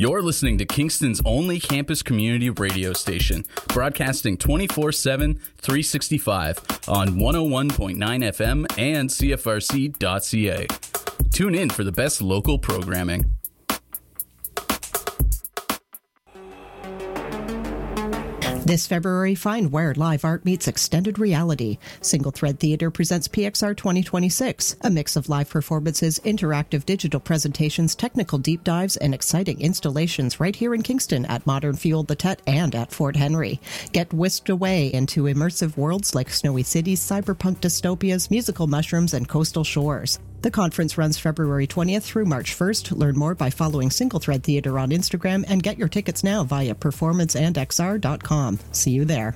You're listening to Kingston's only campus community radio station, broadcasting 24/7, 365 on 101.9 FM and CFRC.ca. Tune in for the best local programming. This February, find where live art meets extended reality. Single Thread Theater presents PXR 2026, a mix of live performances, interactive digital presentations, technical deep dives, and exciting installations right here in Kingston at Modern Fuel the Tet and at Fort Henry. Get whisked away into immersive worlds like snowy cities, cyberpunk dystopias, musical mushrooms, and coastal shores. The conference runs February 20th through March 1st. Learn more by following Single Thread Theater on Instagram and get your tickets now via performanceandxr.com. See you there.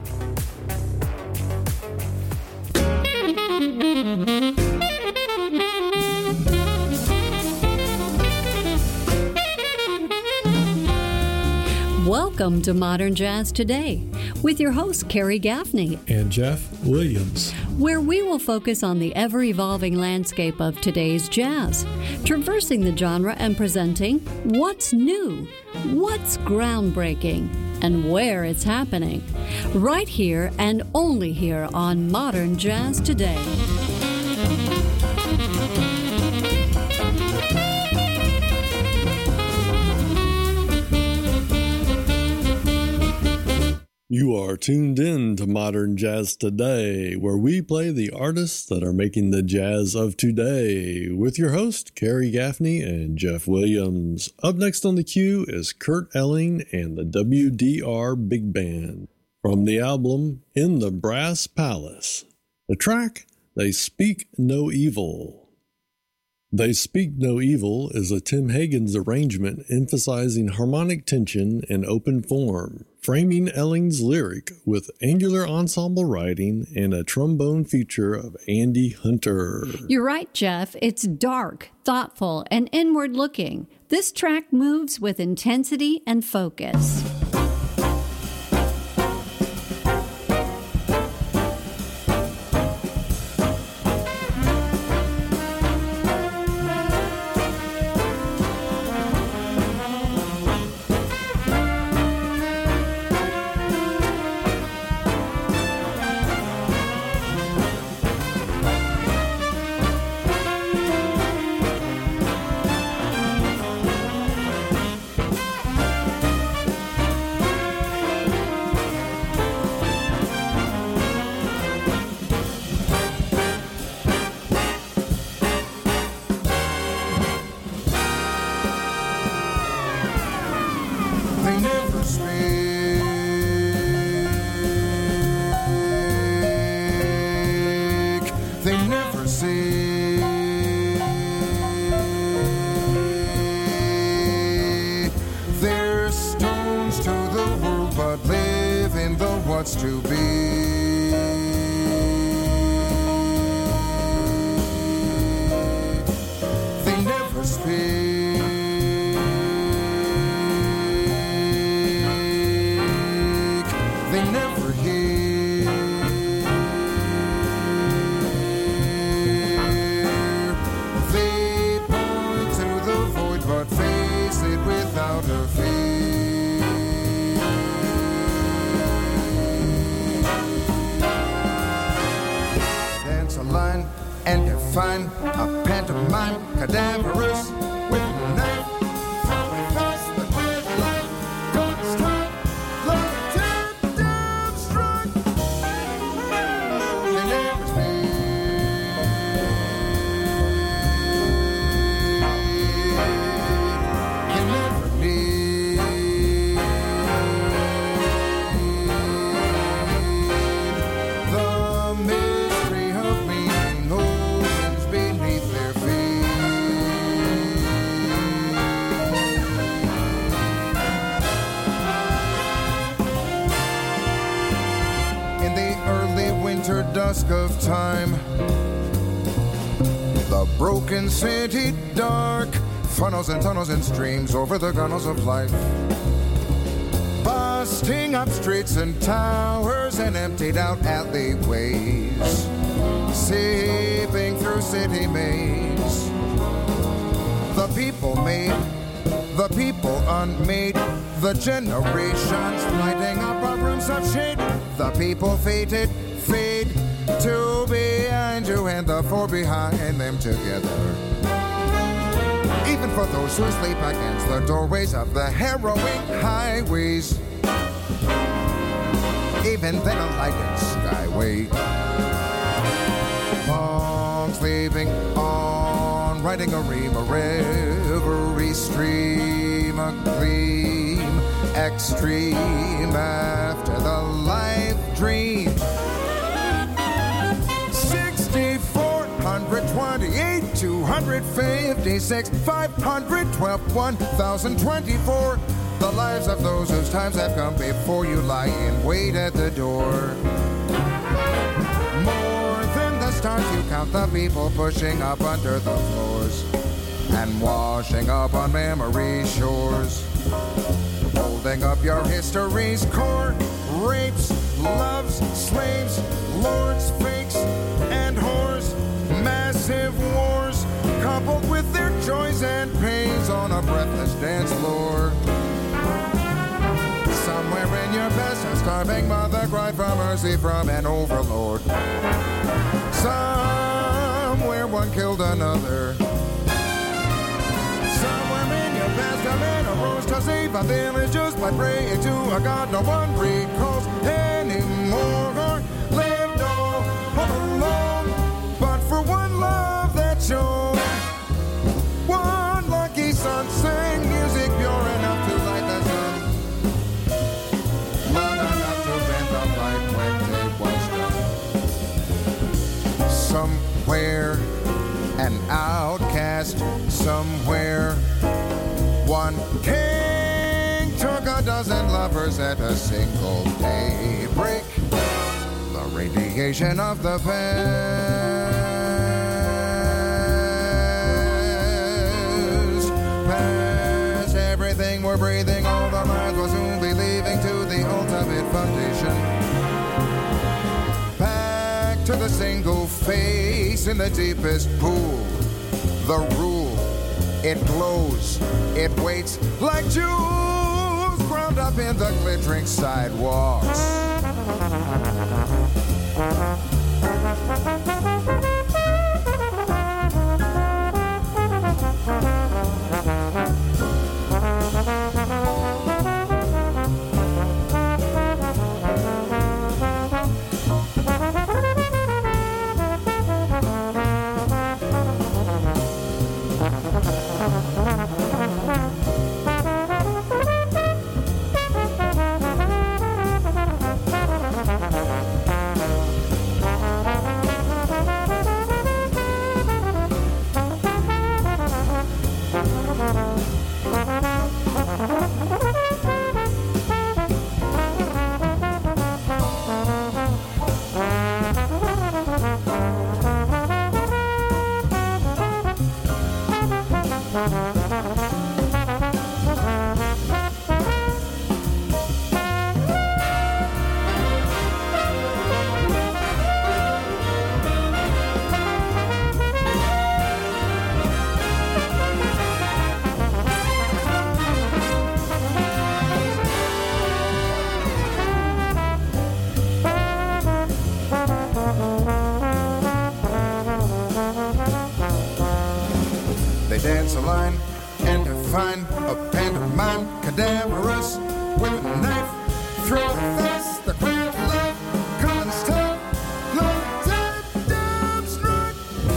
Welcome to Modern Jazz Today with your host, Carrie Gaffney and Jeff Williams, where we will focus on the ever-evolving landscape of today's jazz, traversing the genre and presenting what's new, what's groundbreaking, and where it's happening, right here and only here on Modern Jazz Today. You are tuned in to Modern Jazz Today, where we play the artists that are making the jazz of today, with your host, Carrie Gaffney and Jeff Williams. Up next on the queue is Kurt Elling and the WDR Big Band, from the album In the Brass Palace. The track, They Speak No Evil. They Speak No Evil is a Tim Hagen's arrangement emphasizing harmonic tension and open form, framing Elling's lyric with angular ensemble writing and a trombone feature of Andy Hunter. You're right, Jeff. It's dark, thoughtful, and inward-looking. This track moves with intensity and focus. To be. They never speak. They never hear. They point to the void but face it without a fear. And define a pantomime cadaverous with a knife across the gridlock. Don't stop, let the tip down strike. They never speak. They never need. The mystery of meaning opens beneath their feet. In the early winter dusk of time, the broken city dark, funnels and tunnels and streams over the gunnels of life, busting up streets and towers and emptied out alleyways, seeping through city maze. The people made the people unmade, the generations lighting up our rooms of shade, the people fated, fade, two behind you and the four behind them together. Even for those who sleep against the doorways of the harrowing highways, even then a lighted skyway. Long sleeping on, riding a ream, a reverie stream, a gleam, extreme after the life dream. 6,428, 256, 512, 1,024. The lives of those whose times have come before you lie in wait at the door. More than the stars, you count the people pushing up under the floors and washing up on memory shores. Holding up your history's core, rapes, loves, slaves, lords, fakes, and whores. Massive wars, coupled with their joys and pains on a breathless dance floor. Somewhere in your past, a starving mother cried for mercy from an overlord. Somewhere one killed another. Somewhere in your past, a man arose to save a village just by praying to a god no one recalls anymore. Or lived all alone, but for one love that shone. One lucky son sang music pure enough to light the sun. Long enough to bend the light when day was done. Somewhere an outcast, somewhere one king took a dozen lovers at a single daybreak. The radiation of the past, everything we're breathing, all the minds will soon be leaving to the ultimate foundation. Back to the single face in the deepest pool. The rule, it glows, it waits like jewels ground up in the glittering sidewalks. Dance a line and define a pantomime cadaverous with a knife through a face the crowd love comes tough love damn strut.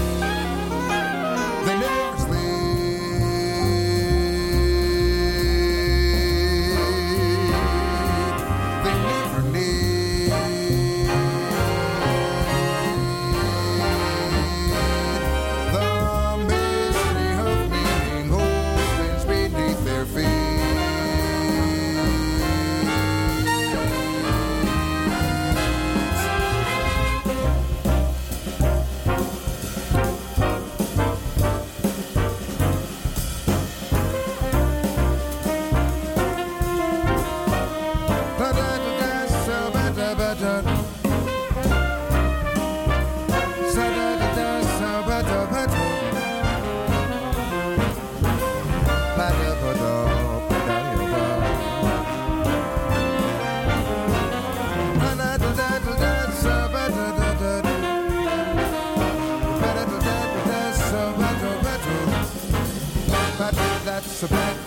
They never sleep, they never need the mystery of meaning opens beneath their feet. So back,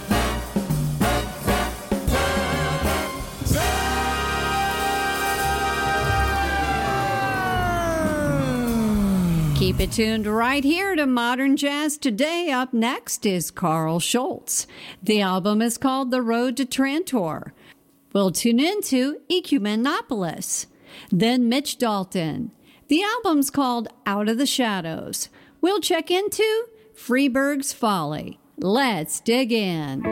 Keep it tuned right here to Modern Jazz Today. Up next is Carl Schultz. The album is called The Road to Trantor. We'll tune into Ecumenopolis. Then Mitch Dalton. The album's called Out of the Shadows. We'll check into Freeburg's Folly. Let's dig in.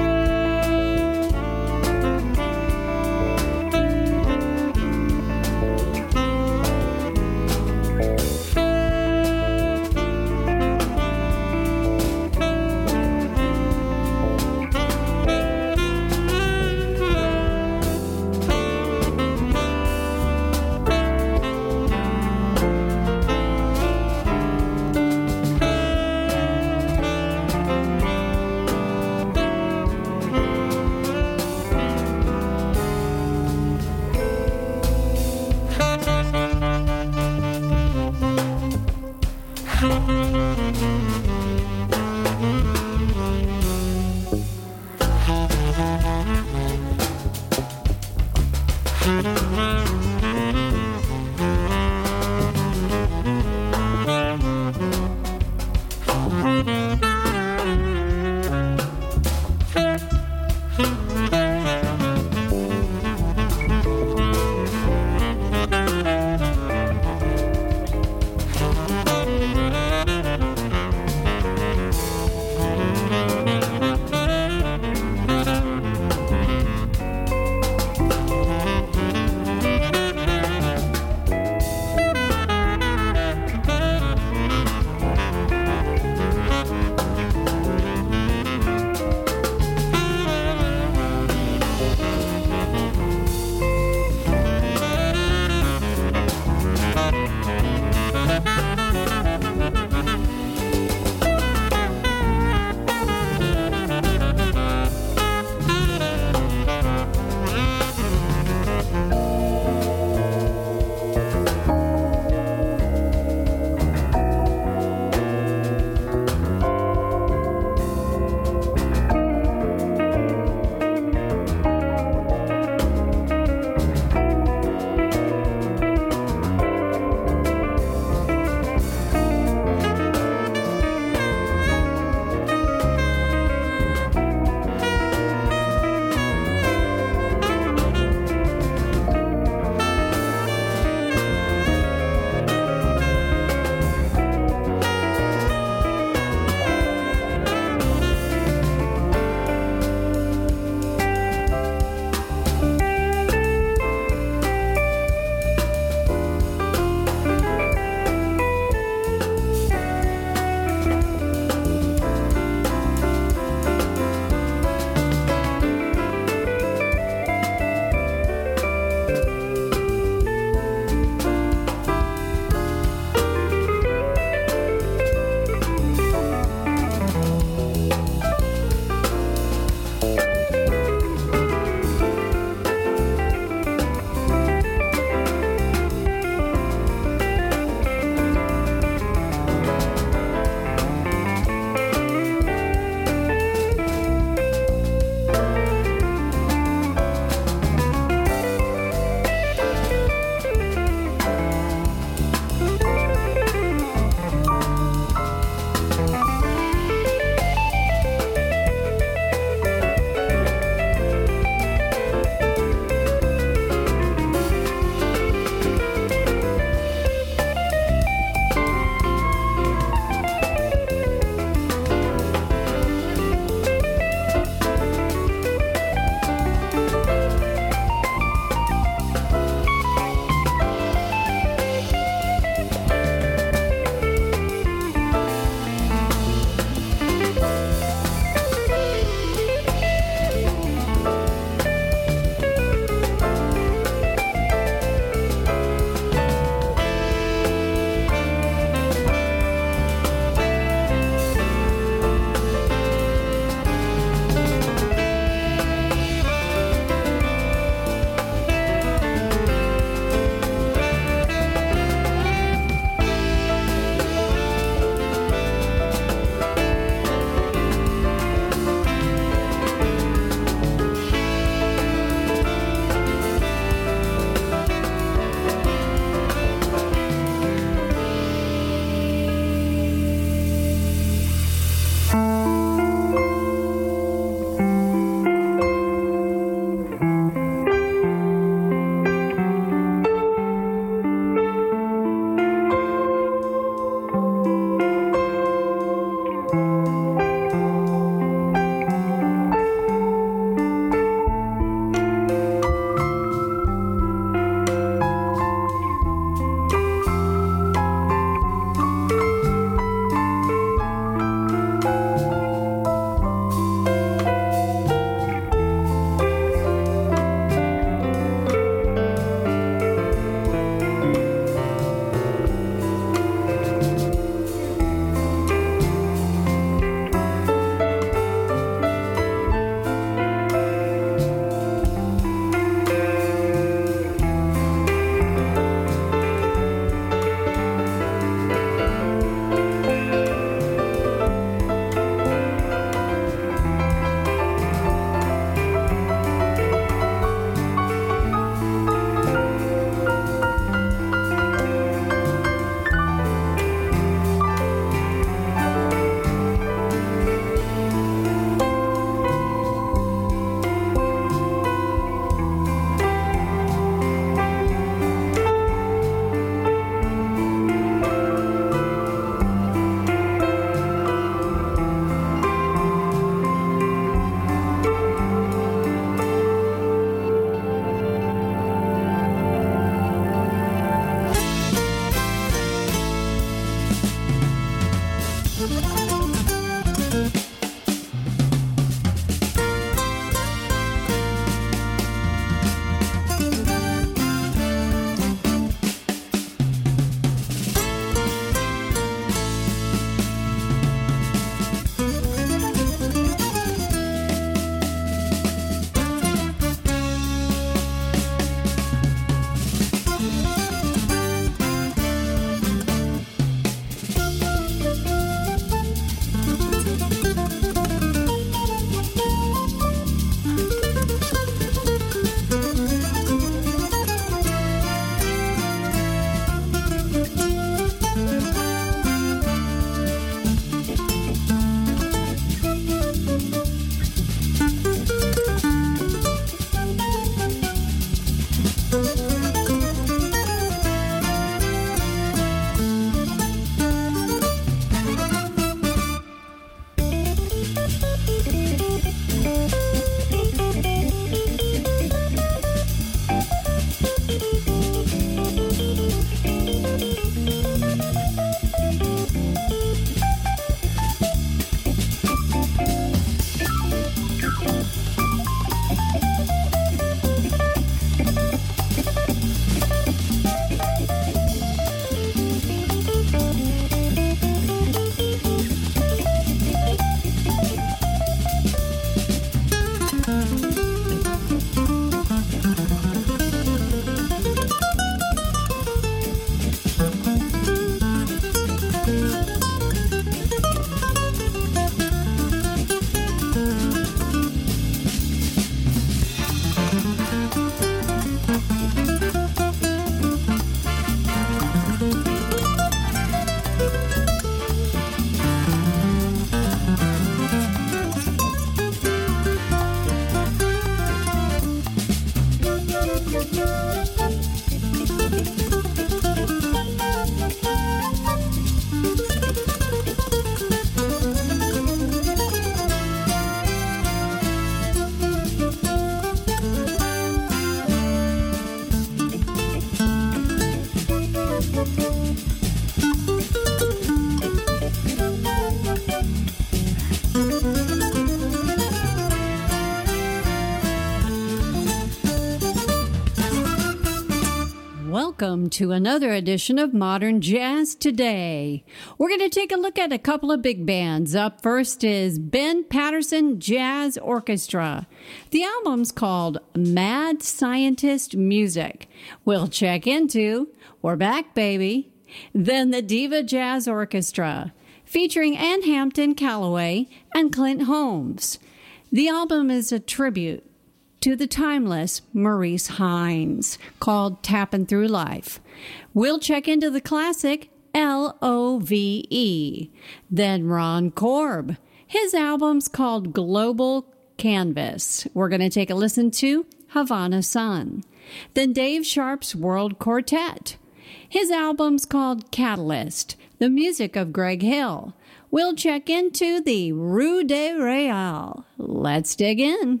welcome to another edition of Modern Jazz Today. We're going to take a look at a couple of big bands. Up first is Ben Patterson Jazz Orchestra. The album's called Mad Scientist Music. We'll check into We're Back, Baby. Then the Diva Jazz Orchestra, featuring Ann Hampton Calloway and Clint Holmes. The album is a tribute to the timeless Maurice Hines, called Tappin' Through Life. We'll check into the classic Love. Then Ron Korb. His album's called Global Canvas. We're going to take a listen to Havana Sun. Then Dave Sharp's World Quartet. His album's called Catalyst, the music of Greg Hill. We'll check into the Rue de Real. Let's dig in.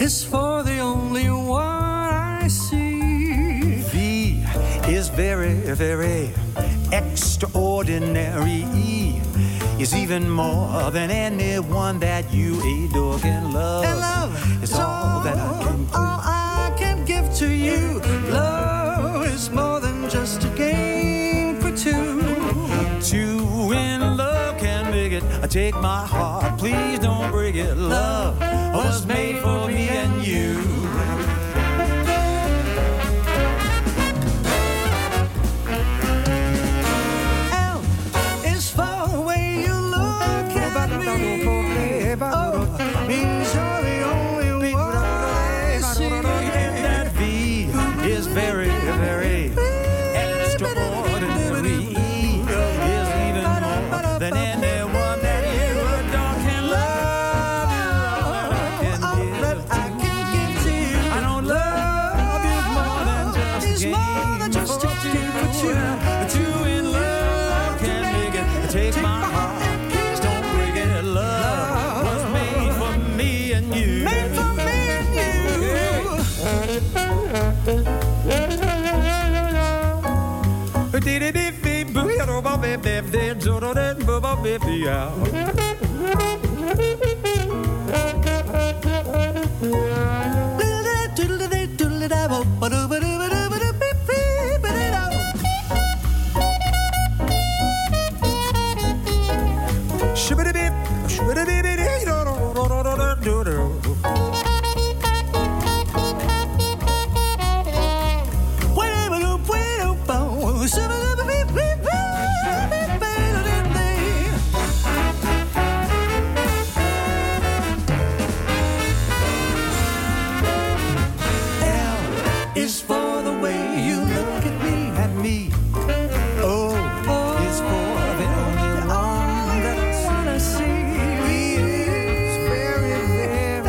is for the only one I see. V is very, very extraordinary. E is even more than anyone that you adore can love. And love is all that I can give to you. Love is more than just a game for two. Two in love can make it. Take my heart, please don't break it. Love was made for me and you. L is for the way you look at me. O means you're the only one I see. And that V is very, very extraordinary. E is even more than anyone that you adore can love. You all that I can give to you. I don't love you more than just a game for two. Two in love can make it. Take my heart, please don't break it. Love was made for me and you. Made for me and you. Is for the way you look at me. O is for the only one that I see. V is very, very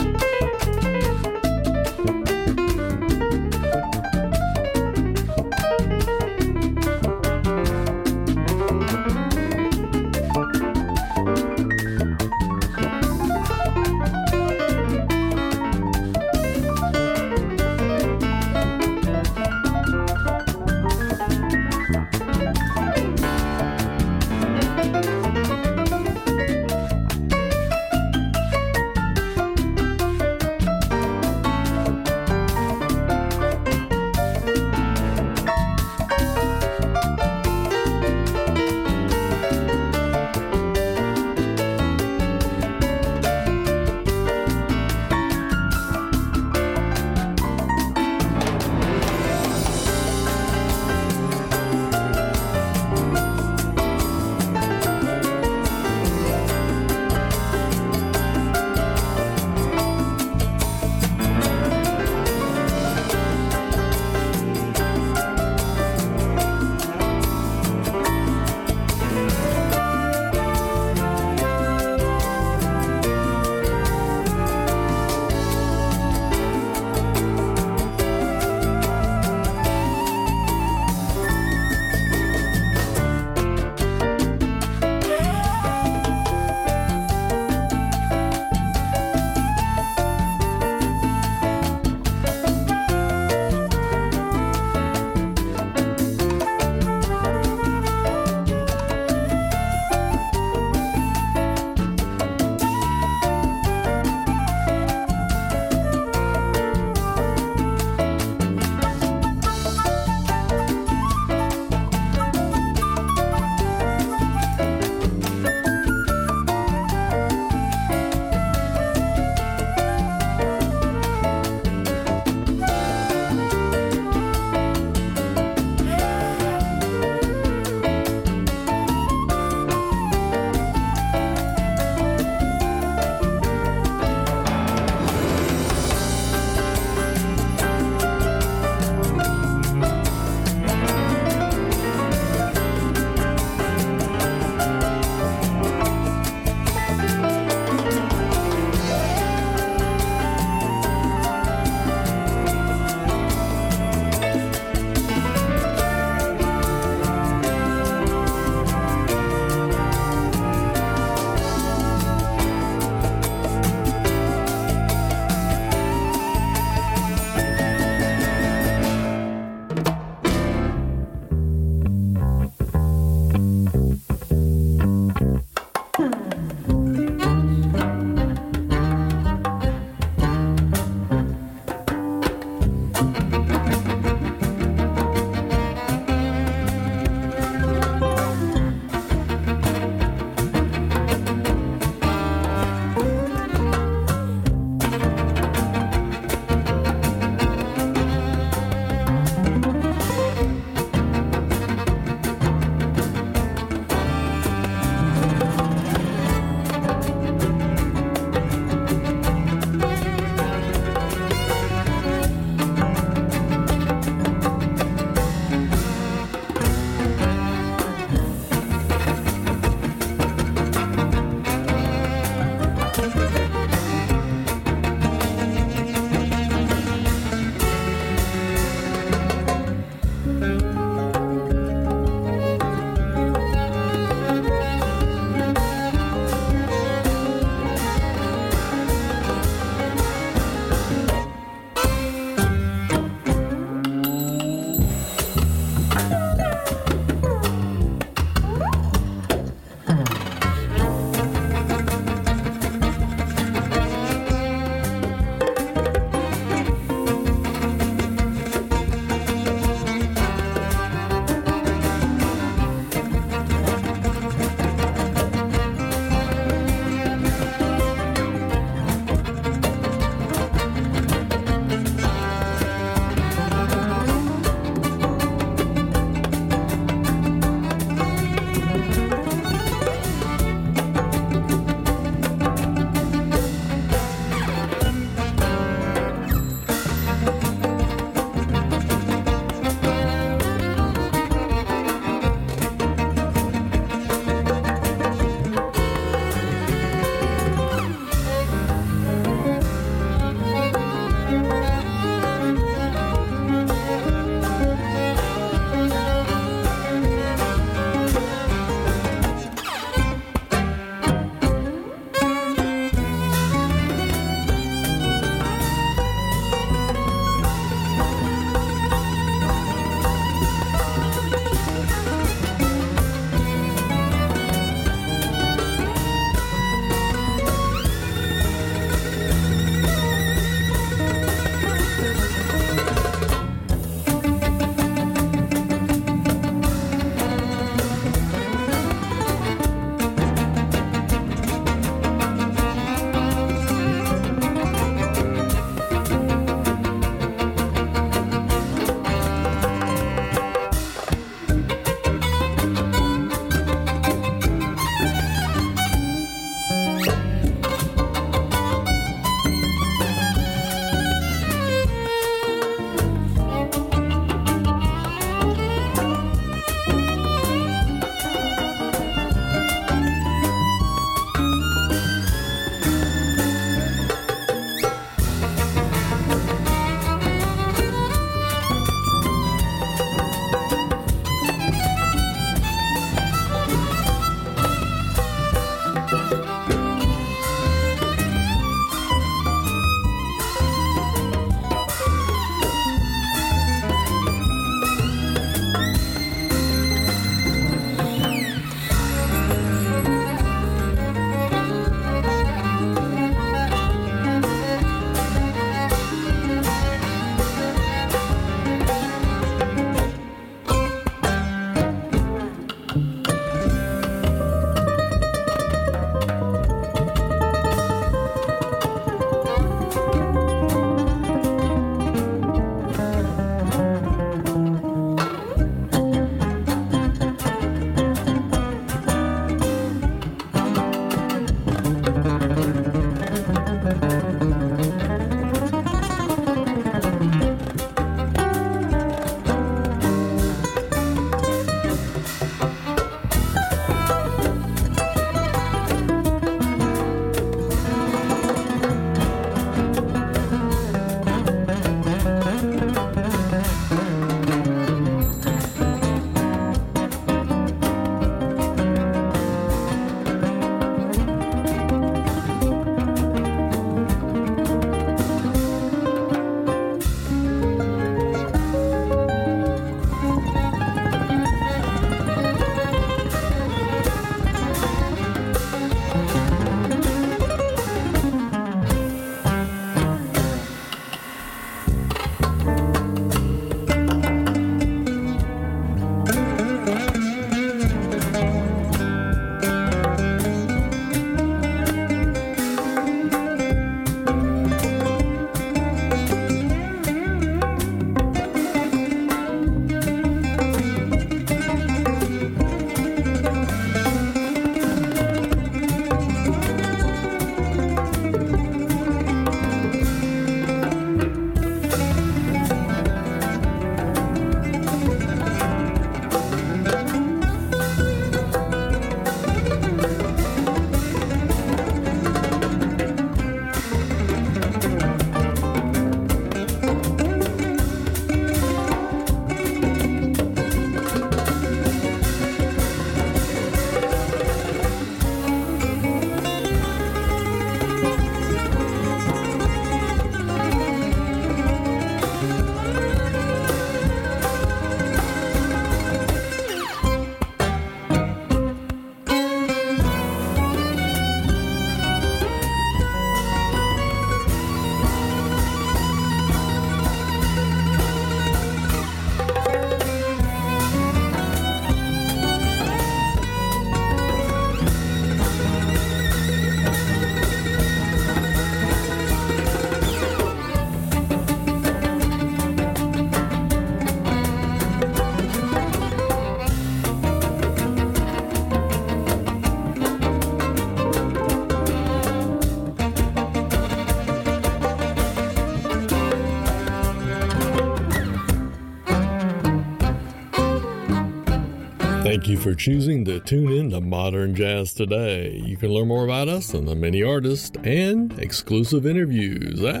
Thank you for choosing to tune in to Modern Jazz Today. You can learn more about us and the many artists and exclusive interviews at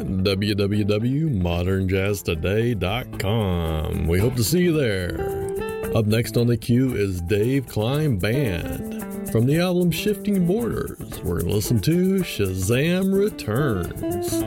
www.modernjazztoday.com. We hope to see you there. Up next on the queue is Dave Klein Band. From the album Shifting Borders, we're going to listen to Shazam Returns.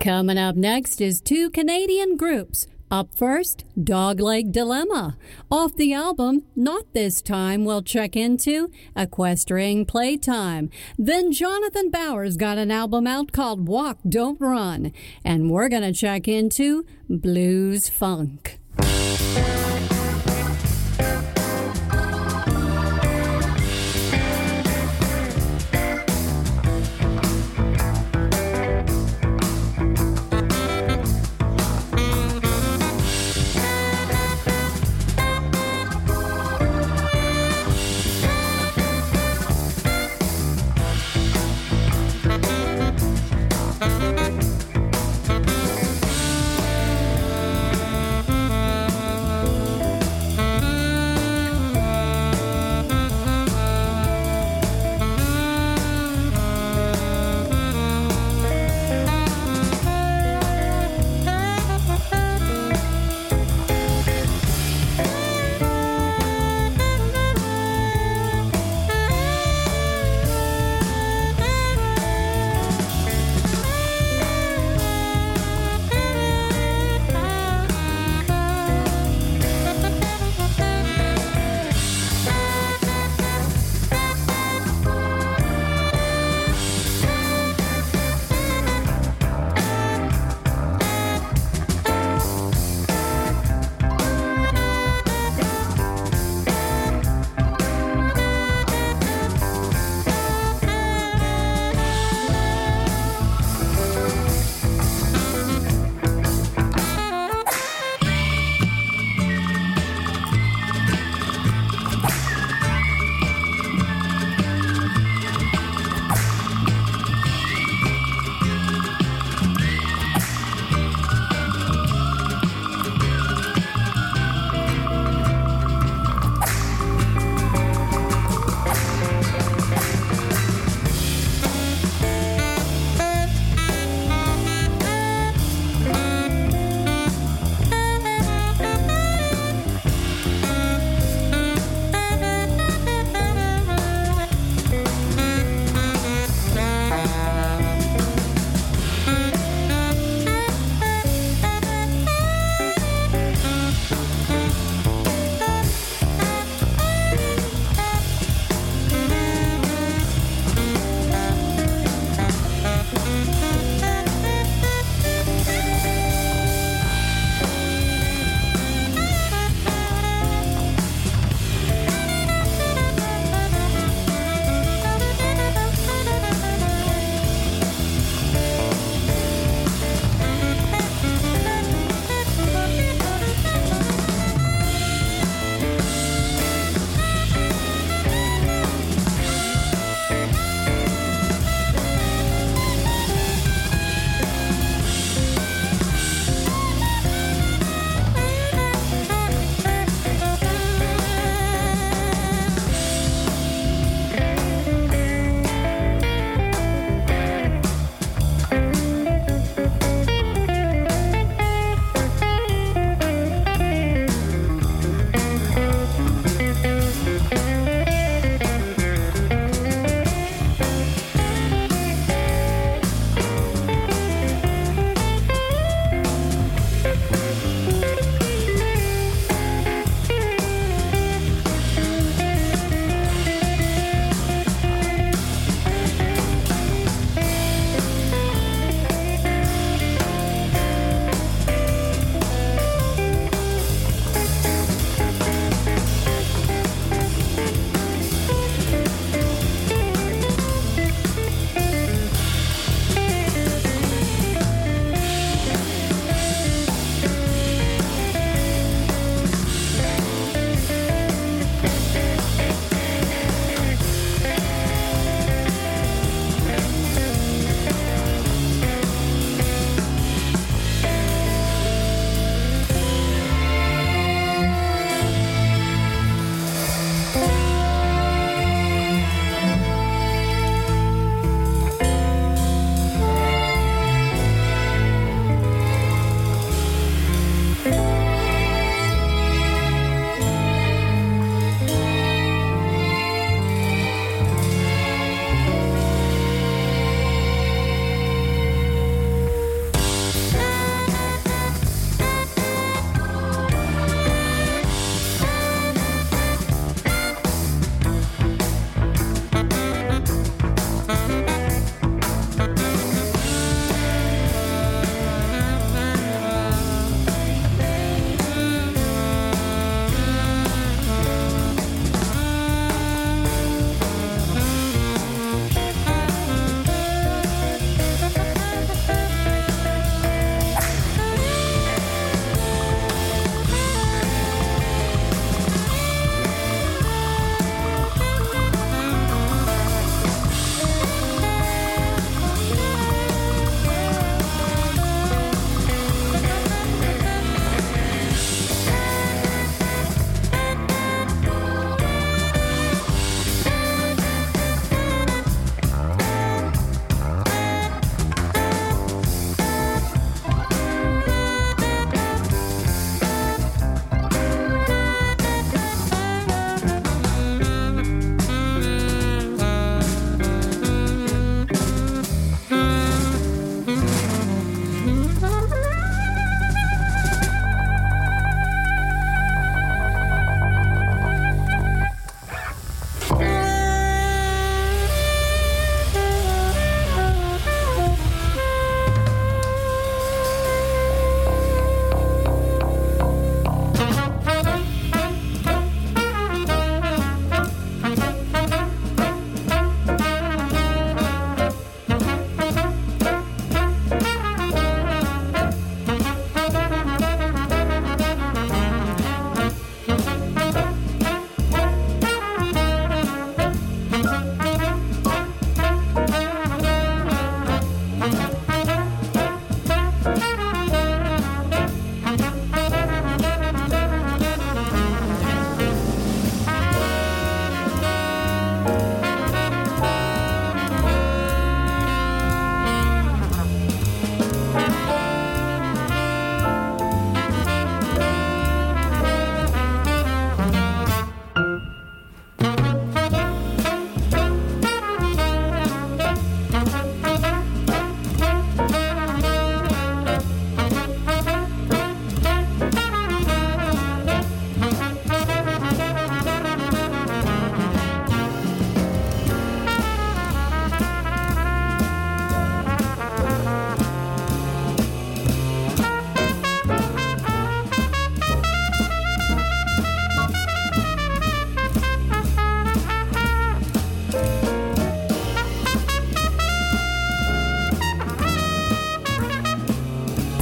Coming up next is two Canadian groups. Up first, Dogleg Dilemma. Off the album, Not This Time, we'll check into Equestrian Playtime. Then Jonathan Bowers got an album out called Walk, Don't Run. And we're going to check into Blues Funk.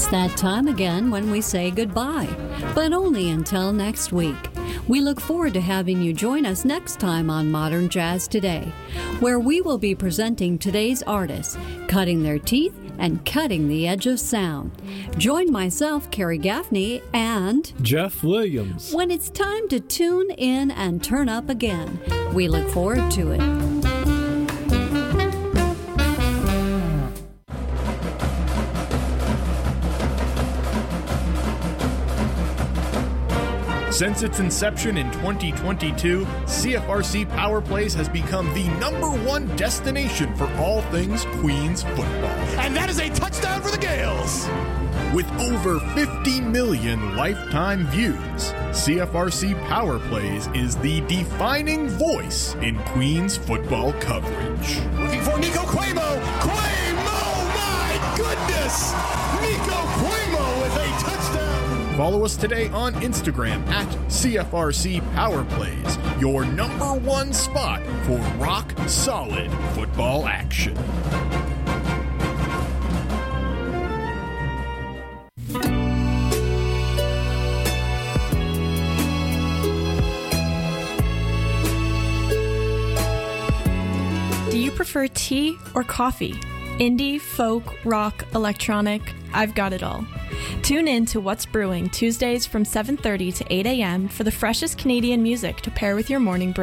that time again when we say goodbye, but only until next week. We look forward to having you join us next time on Modern Jazz Today, where we will be presenting today's artists, cutting their teeth and cutting the edge of sound. Join myself, Carrie Gaffney, and Jeff Williams when it's time to tune in and turn up again. We look forward to it. Since its inception in 2022, CFRC Power Plays has become the #1 destination for all things Queens football. And that is a touchdown for the Gales! With over 50 million lifetime views, CFRC Power Plays is the defining voice in Queens football coverage. Looking for Nico Cuomo! Cuomo! My goodness! Nico Cuomo with a touchdown! Follow us today on Instagram at CFRC Power Plays, your #1 spot for rock solid football action. Do you prefer tea or coffee? Indie, folk, rock, electronic, I've got it all. Tune in to What's Brewing Tuesdays from 7:30 to 8 a.m. for the freshest Canadian music to pair with your morning brew.